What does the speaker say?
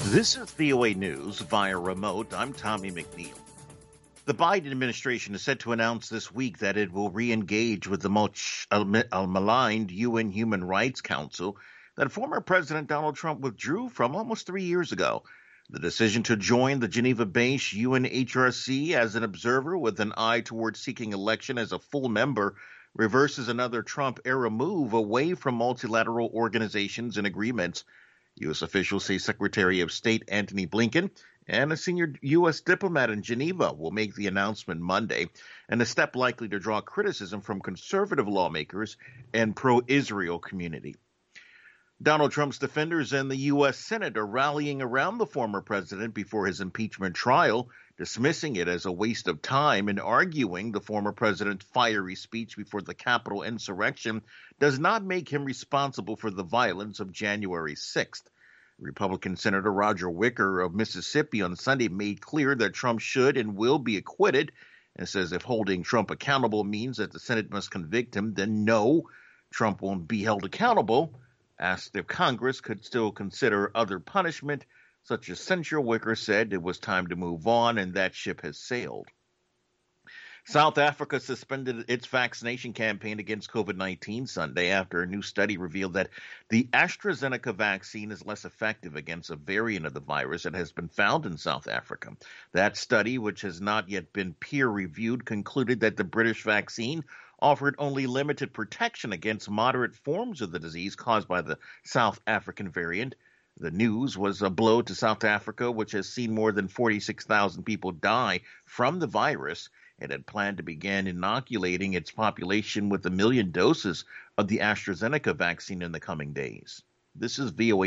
This is VOA News via remote. I'm Tommy McNeil. The Biden administration is set to announce this week that it will re-engage with the much maligned UN Human Rights Council that former President Donald Trump withdrew from almost 3 years ago. The decision to join the Geneva-based UNHRC as an observer with an eye towards seeking election as a full member reverses another Trump-era move away from multilateral organizations and agreements. U.S. officials say Secretary of State Antony Blinken and a senior U.S. diplomat in Geneva will make the announcement Monday, and a step likely to draw criticism from conservative lawmakers and pro-Israel community. Donald Trump's defenders in the U.S. Senate are rallying around the former president before his impeachment trial, dismissing it as a waste of time and arguing the former president's fiery speech before the Capitol insurrection does not make him responsible for the violence of January 6th. Republican Senator Roger Wicker of Mississippi on Sunday made clear that Trump should and will be acquitted, and says if holding Trump accountable means that the Senate must convict him, then no, Trump won't be held accountable. Asked if Congress could still consider other punishment, such as censure, Wicker said it was time to move on and that ship has sailed. South Africa suspended its vaccination campaign against COVID-19 Sunday after a new study revealed that the AstraZeneca vaccine is less effective against a variant of the virus that has been found in South Africa. That study, which has not yet been peer-reviewed, concluded that the British vaccine offered only limited protection against moderate forms of the disease caused by the South African variant. The news was a blow to South Africa, which has seen more than 46,000 people die from the virus. It had planned to begin inoculating its population with 1 million doses of the AstraZeneca vaccine in the coming days. This is VOA